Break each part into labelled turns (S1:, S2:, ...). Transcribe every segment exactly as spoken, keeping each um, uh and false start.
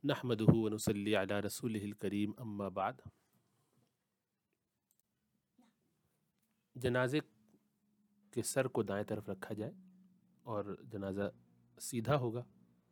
S1: نحمدہ ونصلی علی رسولہ الکریم اما بعد۔ جنازے کے سر کو دائیں طرف رکھا جائے اور جنازہ سیدھا ہوگا۔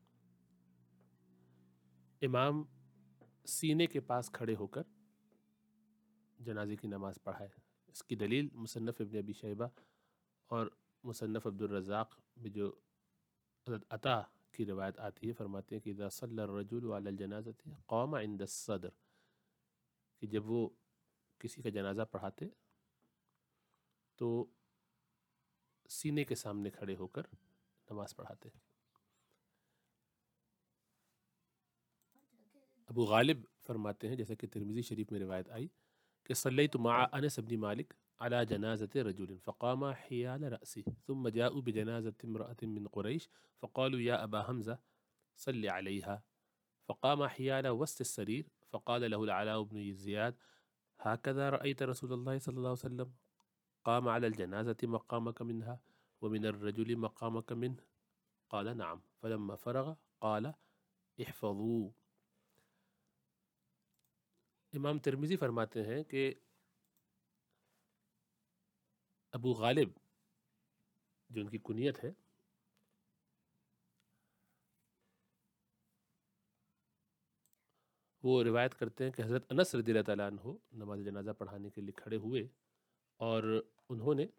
S1: امام سینے کے پاس کھڑے ہو کر جنازے کی نماز پڑھائے۔ اس کی دلیل مصنف ابن ابی شیبہ اور مصنف عبد الرزاق میں جو حضرت عطا کی روایت آتی ہے، فرماتے ہیں کہ اذا صلی الرجل علی الجنازۃ قام عند الصدر، کہ جب وہ کسی کا جنازہ پڑھاتے تو سینے کے سامنے کھڑے ہو کر نماز پڑھاتے۔ ابو غالب فرماتے ہیں، جیسا کہ ترمذی شریف میں روایت آئی، کہ صلیت مع انس بن مالک على جنازة رجل فقام حيال رأسه ثم جاءوا بجنازة امرأة من قريش فقالوا يا أبا حمزة صل عليها، فقام حيال وسط السرير فقال له العلاء بن زياد هكذا رأيت رسول الله صلى الله عليه وسلم قام على الجنازة مقامك منها ومن الرجل مقامك منه؟ قال نعم، فلما فرغ قال احفظوا۔ امام ترمذی فرماتے ہیں کہ ابو غالب جو ان کی کنیت ہے، وہ روایت کرتے ہیں کہ حضرت انس رضی اللہ تعالیٰ عنہ نماز جنازہ پڑھانے کے لیے کھڑے ہوئے اور انہوں نے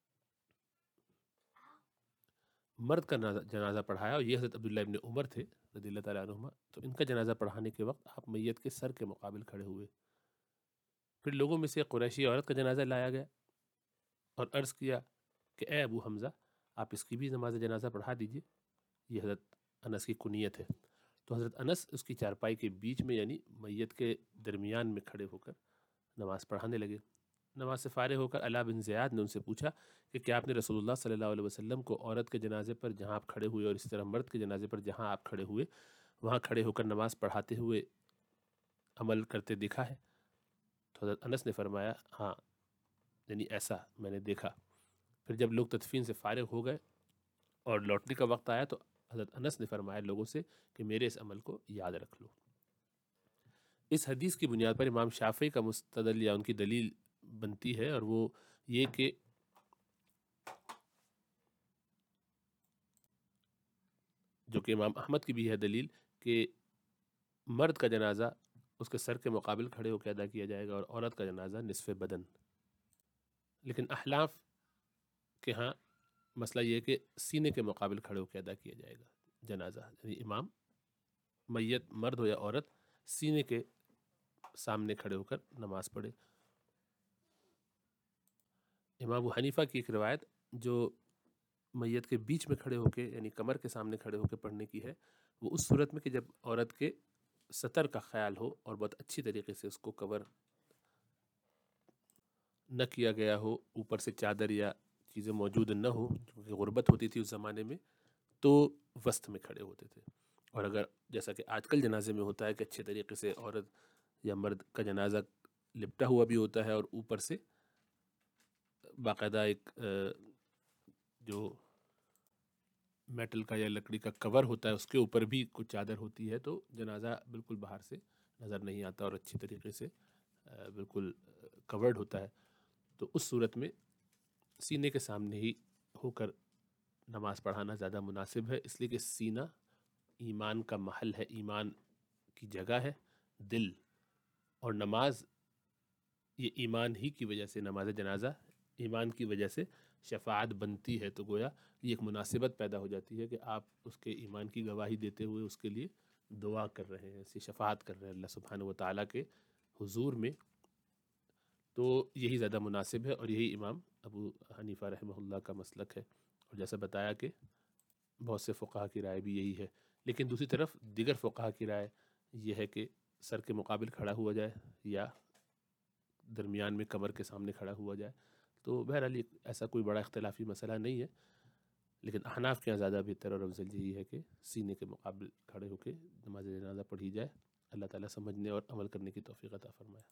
S1: مرد کا جنازہ پڑھایا، اور یہ حضرت عبداللہ ابن عمر تھے رضی اللہ تعالیٰ عنہما۔ تو ان کا جنازہ پڑھانے کے وقت آپ میت کے سر کے مقابل کھڑے ہوئے۔ پھر لوگوں میں سے قریشی عورت کا جنازہ لایا گیا اور عرض کیا کہ اے ابو حمزہ، آپ اس کی بھی نماز جنازہ پڑھا دیجئے۔ یہ حضرت انس کی کنیت ہے۔ تو حضرت انس اس کی چارپائی کے بیچ میں، یعنی میت کے درمیان میں کھڑے ہو کر نماز پڑھانے لگے۔ نماز سے فارغ ہو کر علاء بن زیاد نے ان سے پوچھا کہ کیا آپ نے رسول اللہ صلی اللہ علیہ وسلم کو عورت کے جنازے پر جہاں آپ کھڑے ہوئے اور اسی طرح مرد کے جنازے پر جہاں آپ کھڑے ہوئے وہاں کھڑے ہو کر نماز پڑھاتے ہوئے عمل کرتے دیکھا ہے؟ تو حضرت انس نے فرمایا ہاں، یعنی ایسا میں نے دیکھا۔ پھر جب لوگ تدفین سے فارغ ہو گئے اور لوٹنے کا وقت آیا تو حضرت انس نے فرمایا لوگوں سے کہ میرے اس عمل کو یاد رکھ لو۔ اس حدیث کی بنیاد پر امام شافعی کا مستدل یا ان کی دلیل بنتی ہے، اور وہ یہ کہ جو کہ امام احمد کی بھی ہے دلیل، کہ مرد کا جنازہ اس کے سر کے مقابل کھڑے ہو کے ادا کیا جائے گا اور عورت کا جنازہ نصف بدن۔ لیکن احناف کے ہاں مسئلہ یہ ہے کہ سینے کے مقابل کھڑے ہو کے ادا کیا جائے گا جنازہ، یعنی امام میت مرد ہو یا عورت سینے کے سامنے کھڑے ہو کر نماز پڑھے۔ امام ابو حنیفہ کی ایک روایت جو میت کے بیچ میں کھڑے ہو کے، یعنی کمر کے سامنے کھڑے ہو کے پڑھنے کی ہے، وہ اس صورت میں کہ جب عورت کے سطر کا خیال ہو اور بہت اچھی طریقے سے اس کو کور نہ کیا گیا ہو، اوپر سے چادر یا چیزیں موجود نہ ہو، کیونکہ غربت ہوتی تھی اس زمانے میں، تو وسط میں کھڑے ہوتے تھے۔ اور اگر جیسا کہ آج کل جنازے میں ہوتا ہے کہ اچھے طریقے سے عورت یا مرد کا جنازہ لپٹا ہوا بھی ہوتا ہے اور اوپر سے باقاعدہ ایک جو میٹل کا یا لکڑی کا کور ہوتا ہے اس کے اوپر بھی کچھ چادر ہوتی ہے، تو جنازہ بالکل باہر سے نظر نہیں آتا اور اچھی طریقے سے بالکل کورڈ ہوتا ہے۔ تو اس صورت میں سینے کے سامنے ہی ہو کر نماز پڑھانا زیادہ مناسب ہے، اس لیے کہ سینہ ایمان کا محل ہے، ایمان کی جگہ ہے، دل، اور نماز یہ ایمان ہی کی وجہ سے، نماز جنازہ ایمان کی وجہ سے شفاعت بنتی ہے۔ تو گویا یہ ایک مناسبت پیدا ہو جاتی ہے کہ آپ اس کے ایمان کی گواہی دیتے ہوئے اس کے لیے دعا کر رہے ہیں، اس کی شفاعت کر رہے ہیں اللہ سبحانہ و تعالیٰ کے حضور میں۔ تو یہی زیادہ مناسب ہے، اور یہی امام ابو حنیفہ رحمہ اللہ کا مسلک ہے، اور جیسا بتایا کہ بہت سے فقہا کی رائے بھی یہی ہے۔ لیکن دوسری طرف دیگر فقہا کی رائے یہ ہے کہ سر کے مقابل کھڑا ہوا جائے یا درمیان میں کمر کے سامنے کھڑا ہوا جائے۔ تو بہرحال ایسا کوئی بڑا اختلافی مسئلہ نہیں ہے، لیکن احناف کے یہاں زیادہ بہتر اور افضل یہی ہے کہ سینے کے مقابل کھڑے ہو کے نماز جنازہ پڑھی جائے۔ اللہ تعالیٰ سمجھنے اور عمل کرنے کی توفیق عطا فرمائے۔